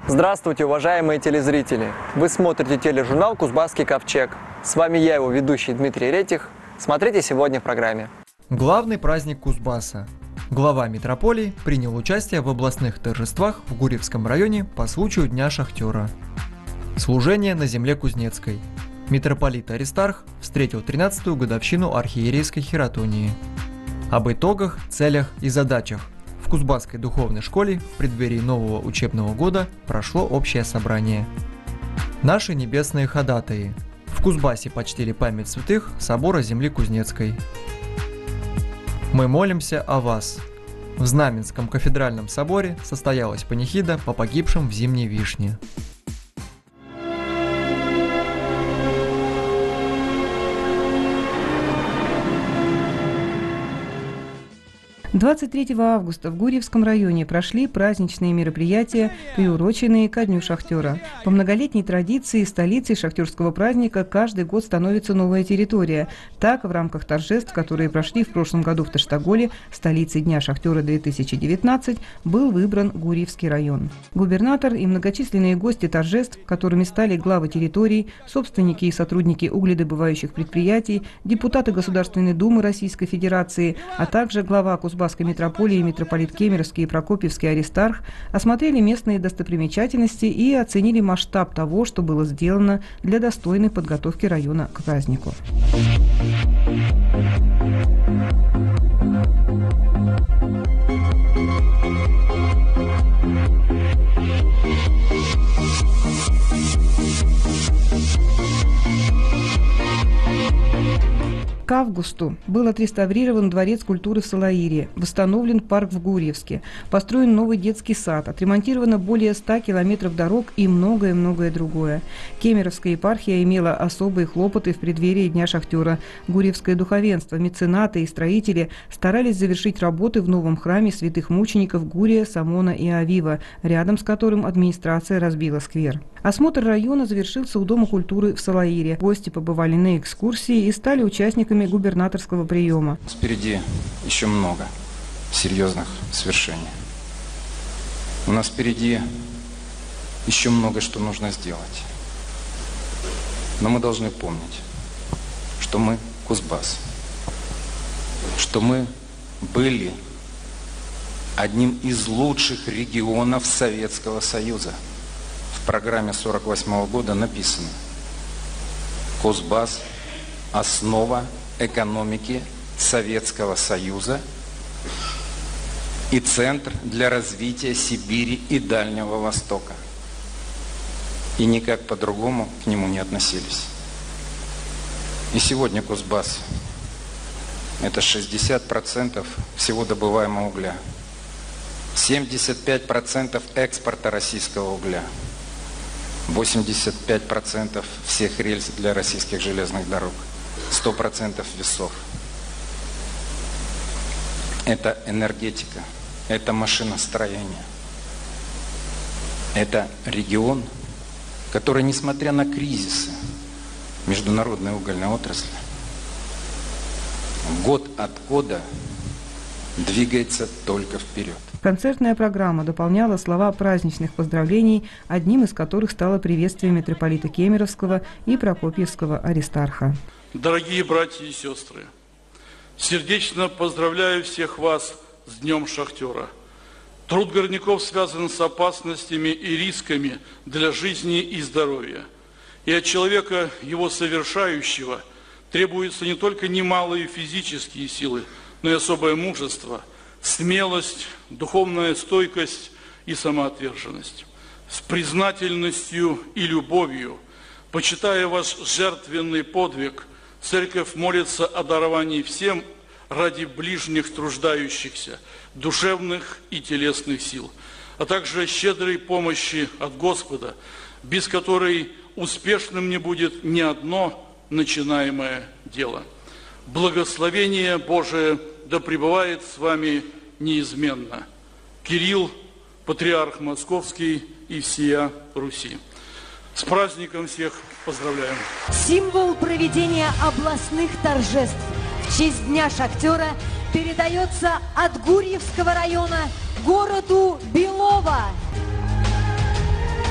Здравствуйте, уважаемые телезрители! Вы смотрите тележурнал «Кузбасский ковчег». С вами я, его ведущий Дмитрий Ретих. Смотрите сегодня в программе. Главный праздник Кузбасса. Глава метрополии принял участие в областных торжествах в Гурьевском районе по случаю Дня шахтера. Служение на земле Кузнецкой. Митрополит Аристарх встретил 13-ю годовщину архиерейской хератонии. Об итогах, целях и задачах. В Кузбасской духовной школе в преддверии нового учебного года прошло общее собрание. Наши небесные ходатаи. В Кузбассе почтили память святых собора земли Кузнецкой. Мы молимся о вас. В Знаменском кафедральном соборе состоялась панихида по погибшим в Зимней Вишне. 23 августа в Гурьевском районе прошли праздничные мероприятия, приуроченные ко Дню шахтера. По многолетней традиции столицей шахтерского праздника каждый год становится новая территория. Так, в рамках торжеств, которые прошли в прошлом году в Таштаголе, столицей Дня шахтера 2019, был выбран Гурьевский район. Губернатор и многочисленные гости торжеств, которыми стали главы территорий, собственники и сотрудники угледобывающих предприятий, депутаты Государственной Думы Российской Федерации, а также глава Кузбасской метрополии, митрополит Кемеровский и Прокопьевский Аристарх осмотрели местные достопримечательности и оценили масштаб того, что было сделано для достойной подготовки района к празднику. К августу был отреставрирован Дворец культуры в Салаире, восстановлен парк в Гурьевске, построен новый детский сад, отремонтировано более 100 километров дорог и многое-многое другое. Кемеровская епархия имела особые хлопоты в преддверии Дня шахтера. Гурьевское духовенство, меценаты и строители старались завершить работы в новом храме святых мучеников Гурия, Самона и Авива, рядом с которым администрация разбила сквер. Осмотр района завершился у Дома культуры в Салаире. Гости побывали на экскурсии и стали участниками губернаторского приема. Впереди еще много серьезных свершений. У нас впереди еще много что нужно сделать. Но мы должны помнить, что мы Кузбасс, что мы были одним из лучших регионов Советского Союза. В программе 1948 года написано: Кузбасс – основа экономики Советского Союза и центр для развития Сибири и Дальнего Востока. И никак по-другому к нему не относились. И сегодня Кузбасс – это 60% всего добываемого угля, 75% экспорта российского угля, 85% всех рельс для российских железных дорог, 100% весов. Это энергетика, это машиностроение. Это регион, который, несмотря на кризисы международной угольной отрасли, год от года двигается только вперед. Концертная программа дополняла слова праздничных поздравлений, одним из которых стало приветствие митрополита Кемеровского и Прокопьевского Аристарха. Дорогие братья и сестры, сердечно поздравляю всех вас с Днем шахтера. Труд горняков связан с опасностями и рисками для жизни и здоровья. И от человека, его совершающего, требуются не только немалые физические силы, но и особое мужество, смелость, духовная стойкость и самоотверженность. С признательностью и любовью, почитая ваш жертвенный подвиг, Церковь молится о даровании всем ради ближних труждающихся, душевных и телесных сил, а также щедрой помощи от Господа, без которой успешным не будет ни одно начинаемое дело. Благословение Божие да пребывает с вами неизменно. Кирилл, патриарх Московский и всея Руси. С праздником всех поздравляем. Символ проведения областных торжеств в честь Дня шахтера передается от Гурьевского района городу Белово.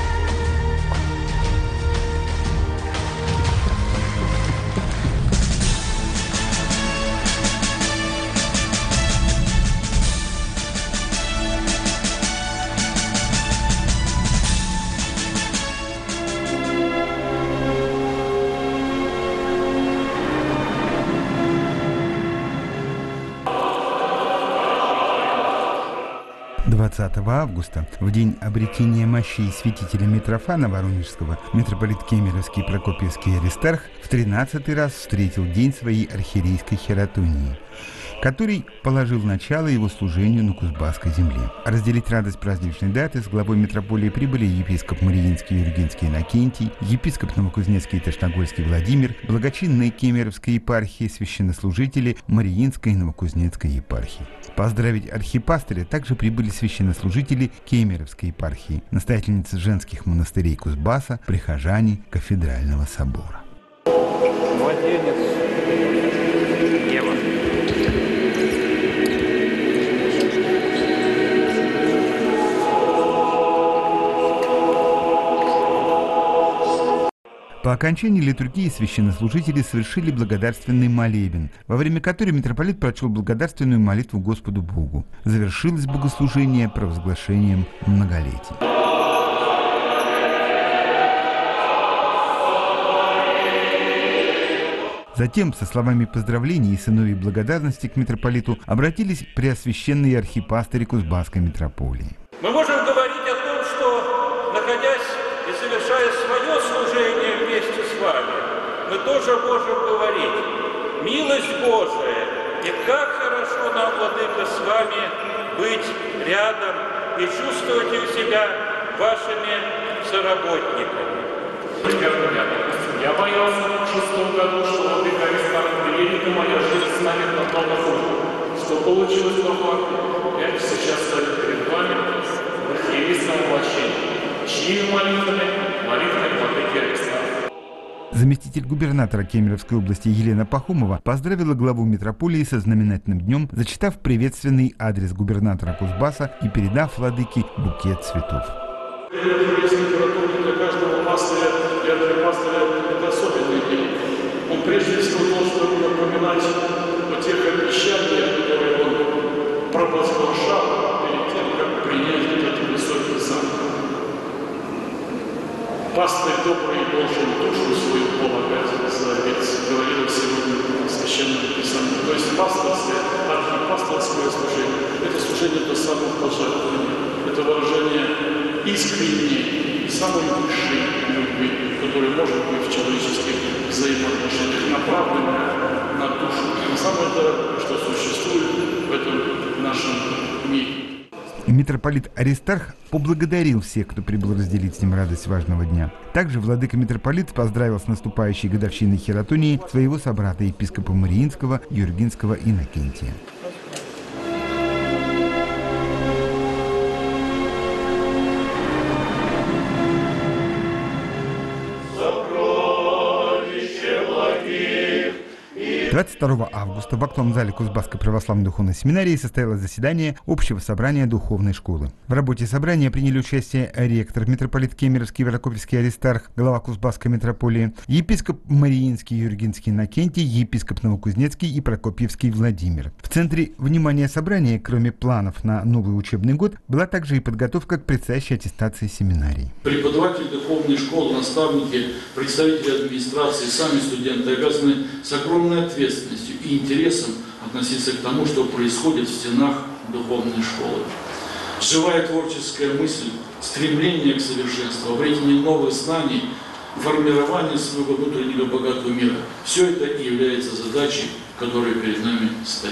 20 августа, в день обретения мощей святителя Митрофана Воронежского, митрополит Кемеровский Прокопьевский Аристарх в 13-й раз встретил день своей архиерейской хератонии, который положил начало его служению на Кузбасской земле. Разделить радость праздничной даты с главой митрополии прибыли епископ Мариинский Юргенский Иннокентий, епископ Новокузнецкий и Тошногольский Владимир, благочинные Кемеровской епархии, священнослужители Мариинской и Новокузнецкой епархии. Поздравить архипастыря также прибыли священнослужители Кемеровской епархии, настоятельницы женских монастырей Кузбасса, прихожане кафедрального собора. Младенец Ева. По окончании литургии священнослужители совершили благодарственный молебен, во время которого митрополит прочел благодарственную молитву Господу Богу. Завершилось богослужение провозглашением многолетия. Затем, со словами поздравлений и сыновей благодарности к митрополиту, обратились преосвященные архипастыри Кузбасской митрополии. Мы можем говорить о том, что, находясь и совершая свое служение вместе с вами, мы тоже можем говорить: милость Божия, и как хорошо нам, Владыка, с вами быть рядом и чувствовать себя вашими соработниками. Я боялся в 6 году, что Владыка Аристарх приедет, и моя жизнь станет на том хуже. Что получилось по факту, я сейчас стою перед вами в архиерейском воплощении. Чьими молитвами? Молитвами Владыки Аристарха. Заместитель губернатора Кемеровской области Елена Пахомова поздравила главу митрополии со знаменательным днем, зачитав приветственный адрес губернатора Кузбасса и передав владыке букет цветов. Для каждого пастыря и архипастыря это особенный день. Он прежде всего должен напоминать о тех обещаниях, которые он провозглашал перед тем, как принять этот высокий сан. Пастырь добрый должен душу свою полагать за овец, говорил сегодня в Священном Писании. То есть пасторское, архипасторское служение – это служение до самого пожертвования, это выражение искренней и самой высшей любви, которая может быть в человеческих взаимоотношениях, направленная на душу, на самое дорогое, что существует в этом нашем мире. Митрополит Аристарх поблагодарил всех, кто прибыл разделить с ним радость важного дня. Также владыка-митрополит поздравил с наступающей годовщиной хератонии своего собрата епископа Мариинского Юргенского Иннокентия. – 22 августа в актовом зале Кузбасской православной духовной семинарии состоялось заседание общего собрания духовной школы. В работе собрания приняли участие ректор, митрополит Кемеровский Прокопьевский Аристарх, глава Кузбасской митрополии, епископ Мариинский Юргенский Иннокентий, епископ Новокузнецкий и Прокопьевский Владимир. В центре внимания собрания, кроме планов на новый учебный год, была также и подготовка к предстоящей аттестации семинарий. Преподаватели духовной школы, наставники, представители администрации, сами студенты обязаны с огромной ответственностью и интересом относиться к тому, что происходит в стенах духовной школы. Живая творческая мысль, стремление к совершенству, обретение новых знаний, формирование своего внутреннего богатого мира – все это и является задачей, которая перед нами стоит.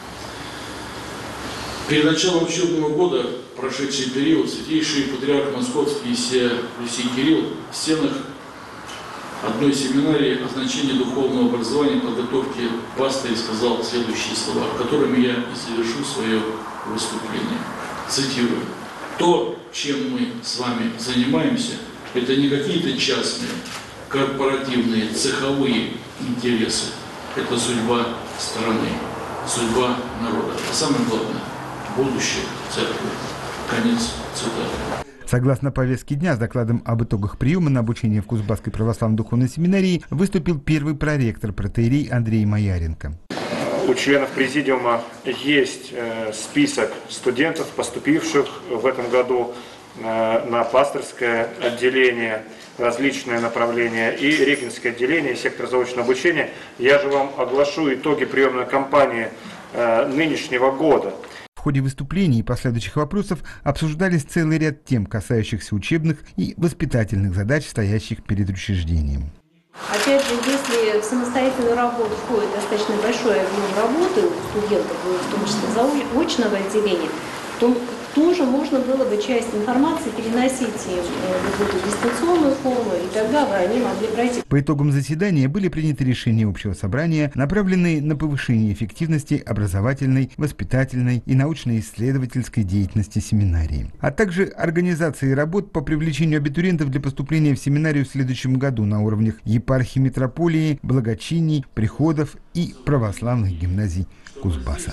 Перед началом учебного года, прошедший период, святейший патриарх Московский Исия Люсий Кирилл в стенах одной семинарии о значении духовного образования и подготовки пастыря сказал следующие слова, которыми я и завершу свое выступление. Цитирую. То, чем мы с вами занимаемся, это не какие-то частные, корпоративные, цеховые интересы. Это судьба страны, судьба народа. А самое главное – будущее церкви. Конец цитаты. Согласно повестке дня, с докладом об итогах приема на обучение в Кузбасской православной духовной семинарии выступил первый проректор протоиерей Андрей Маяренко. У членов президиума есть список студентов, поступивших в этом году на пасторское отделение, различные направления и регенское отделение, сектор заочного обучения. Я же вам оглашу итоги приемной кампании нынешнего года. В ходе выступлений и последующих вопросов обсуждались целый ряд тем, касающихся учебных и воспитательных задач, стоящих перед учреждением. Опять же, если в самостоятельную работу входит достаточно большой объем работы у студентов, в том числе заочного отделения, то тоже можно было бы часть информации переносить в эту дистанционную форму, и тогда бы они могли пройти. По итогам заседания были приняты решения общего собрания, направленные на повышение эффективности образовательной, воспитательной и научно-исследовательской деятельности семинарии, а также организации работ по привлечению абитуриентов для поступления в семинарию в следующем году на уровнях епархии митрополии, благочиний, приходов и православных гимназий Кузбасса.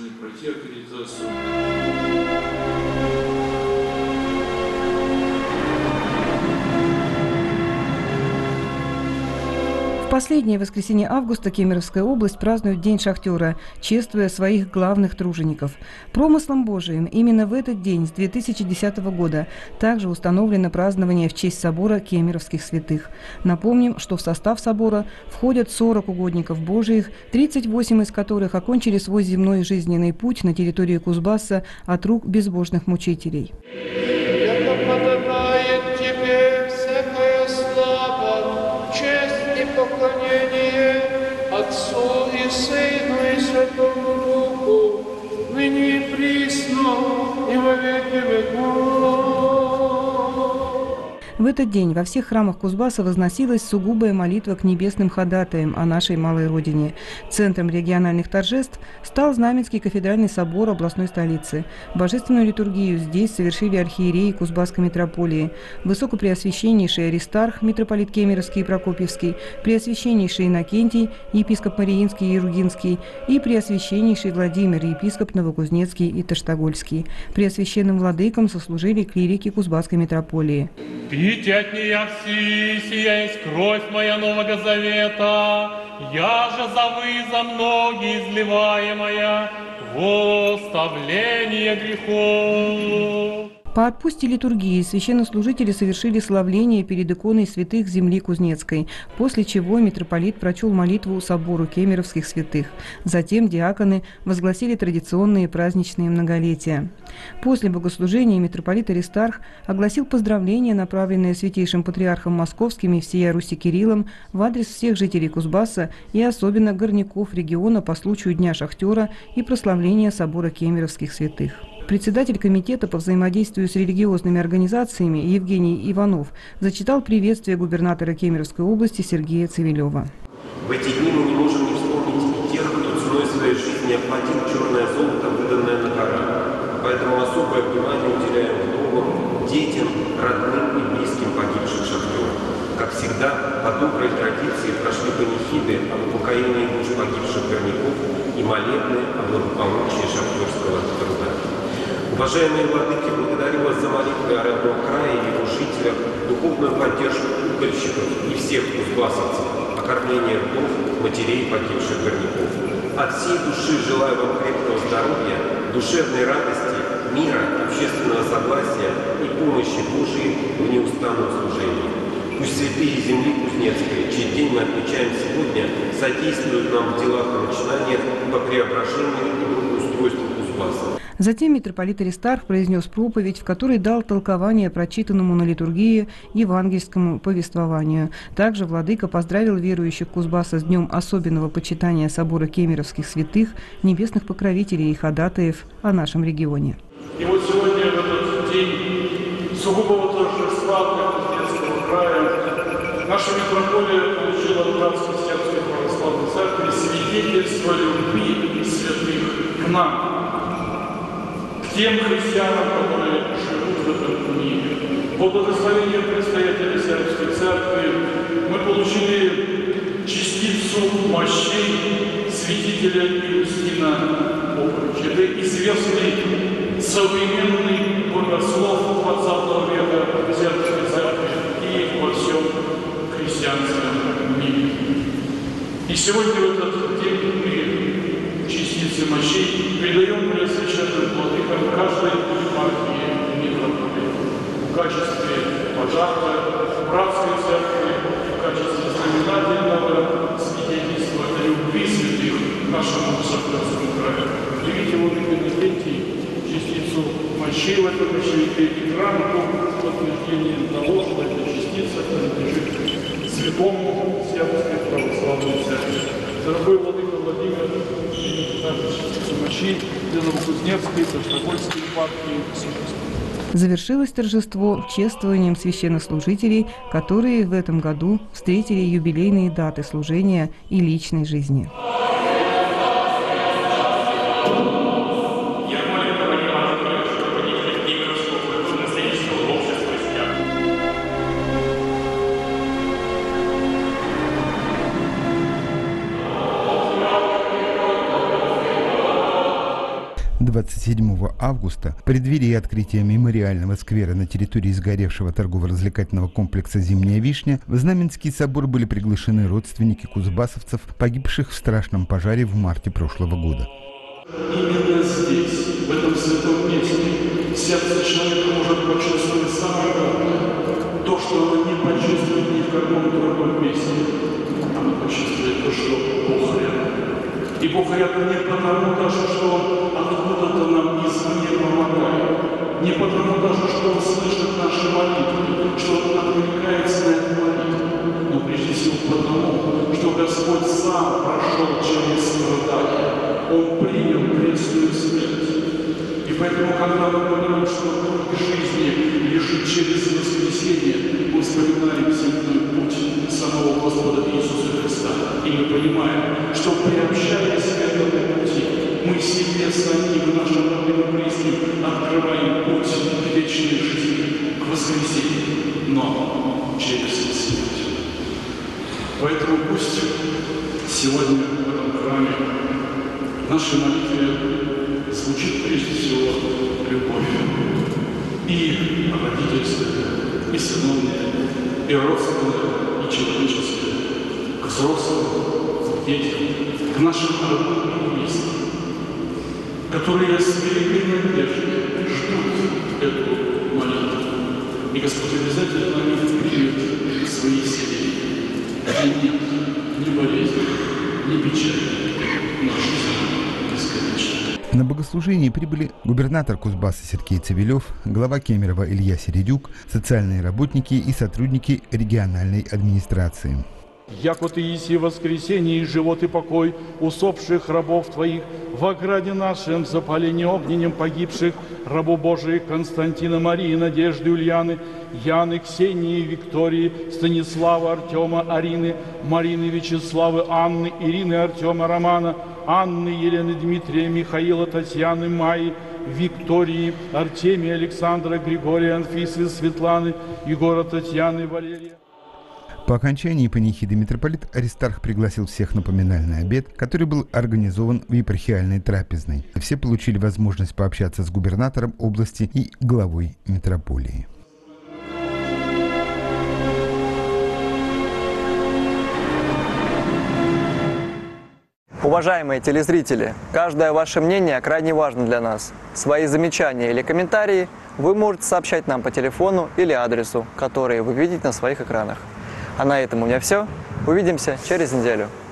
В последнее воскресенье августа Кемеровская область празднует День шахтера, чествуя своих главных тружеников. Промыслом Божиим именно в этот день с 2010 года также установлено празднование в честь собора Кемеровских святых. Напомним, что в состав собора входят 40 угодников Божиих, 38 из которых окончили свой земной жизненный путь на территории Кузбасса от рук безбожных мучителей. Поклонение Отцу и Сыну и Святому Духу, ныне и присно, и во веки веков. В этот день во всех храмах Кузбасса возносилась сугубая молитва к небесным ходатаям о нашей малой родине. Центром региональных торжеств стал Знаменский кафедральный собор областной столицы. Божественную литургию здесь совершили архиереи Кузбасской митрополии, Высокопреосвященнейший Аристарх, митрополит Кемеровский и Прокопьевский, Преосвященнейший Иннокентий, епископ Мариинский и Иругинский и Преосвященнейший Владимир, епископ Новокузнецкий и Таштагольский. Преосвященным владыкам сослужили клирики Кузбасской митрополии. Пейте от нея все, сия есть кровь моя Нового Завета, я же за вы, за многие изливаемая во оставление грехов. По отпусте литургии священнослужители совершили славление перед иконой святых земли Кузнецкой, после чего митрополит прочел молитву собору Кемеровских святых. Затем диаконы возгласили традиционные праздничные многолетия. После богослужения митрополит Аристарх огласил поздравления, направленные святейшим патриархом Московским и всея Руси Кириллом в адрес всех жителей Кузбасса и особенно горняков региона по случаю Дня шахтера и прославления собора Кемеровских святых. Председатель комитета по взаимодействию с религиозными организациями Евгений Иванов зачитал приветствие губернатора Кемеровской области Сергея Цивилева. В эти дни мы не можем не вспомнить и тех, кто ценой своей жизни оплатил черное золото, выданное на гора. Поэтому особое внимание уделяем вдовам, детям, родным и близким погибших шахтеров. Как всегда, по доброй традиции прошли панихиды об упокоении душ погибших горняков и молебны о благополучии шахтерского труда. Уважаемые владыки, благодарю вас за молитвы о родном крае и его жителях, духовную поддержку угольщиков и всех кузбассовцев, окормление вдов, матерей погибших горняков. От всей души желаю вам крепкого здоровья, душевной радости, мира, общественного согласия и помощи Божией в неустанном служении. Пусть святые земли Кузнецкой, чей день мы отмечаем сегодня, содействуют нам в делах и начинаниях по преображению и благоустройству Кузбасса. Затем митрополит Аристарх произнес проповедь, в которой дал толкование прочитанному на литургии евангельскому повествованию. Также владыка поздравил верующих Кузбасса с днем особенного почитания собора Кемеровских святых, небесных покровителей и ходатаев о нашем регионе. И вот сегодня, в этот день сугубого торжества для Кузнецкого края, наша митрополия получила от Братской Сербской православной церкви свидетельство любви святых к нам, тем христианам, которые живут в этом мире. По благословению предстоятеля Сербской церкви мы получили частицу мощей святителя Иустина Поповича. Это известный современный богослов 20 века Сербской церкви и во всем христианском мире. И сегодня в этот день мы частицы мощей передаем преосвященным владыкам каждой епархии митрополии в качестве пожертвы братской церкви, в качестве знаменательного свидетельства любви святых к нашему Шахтерскому краю. Великий владыка Иннокентий частицу мощей в этом мощевике и грамоту с подтверждением того, что эта частица принадлежит святому Сербской православной церкви. Дорогой владыка Владимир, частицу мощей для Новокузнецкой, Таштагольской епархии. Завершилось торжество чествованием священнослужителей, которые в этом году встретили юбилейные даты служения и личной жизни. – 27 августа, в преддверии открытия мемориального сквера на территории сгоревшего торгово-развлекательного комплекса «Зимняя вишня», в Знаменский собор были приглашены родственники кузбассовцев, погибших в страшном пожаре в марте прошлого года. Именно здесь, в этом святом месте, сердце человека может почувствовать самое главное. То, что оно не почувствует ни в каком другом месте. Оно почувствует то, что Бог рядом. И Бог рядом не потому даже, что Он откуда-то нам извне помогает, не потому даже, что Он слышит наши молитвы, что Он откликается на эту молитву, но прежде всего потому, что Господь сам прошел через страдания, Он принял крестную смерть. И поэтому, когда мы говорим, что путь к жизни лежит через воскресение, мы вспоминаем земной путь самого Господа Иисуса Христа. И мы понимаем, что приобщаясь к этому пути, мы себе самим в нашем родном близким открываем путь к вечной жизни, к воскресению, но через смерть. Поэтому пусть сегодня в этом храме в нашей молитве звучит прежде всего любовь. И родительская, и сыновняя, и родственная, и человеческая, к взрослым, к детям, к нашим родным и близким, которые с великой надеждой ждут эту молитву. И Господь обязательно на них примет свои исцеления, где нет ни болезни, ни печали, но жизнь бесконечна. На богослужение прибыли губернатор Кузбасса Сергей Цивилев, глава Кемерово Илья Середюк, социальные работники и сотрудники региональной администрации. «Яко Ты еси воскресение и живот и покой усопших рабов Твоих, в ограде нашем запалении огненем погибших рабу Божиих Константина, Марии, Надежды, Ульяны, Яны, Ксении, Виктории, Станислава, Артема, Арины, Марины, Вячеславы, Анны, Ирины, Артема, Романа, Анны, Елены, Дмитрия, Михаила, Татьяны, Майи, Виктории, Артемия, Александра, Григория, Анфисы, Светланы, Егора, Татьяны, Валерия». По окончании панихиды митрополит Аристарх пригласил всех на поминальный обед, который был организован в епархиальной трапезной. Все получили возможность пообщаться с губернатором области и главой митрополии. Уважаемые телезрители, каждое ваше мнение крайне важно для нас. Свои замечания или комментарии вы можете сообщать нам по телефону или адресу, которые вы видите на своих экранах. А на этом у меня все. Увидимся через неделю.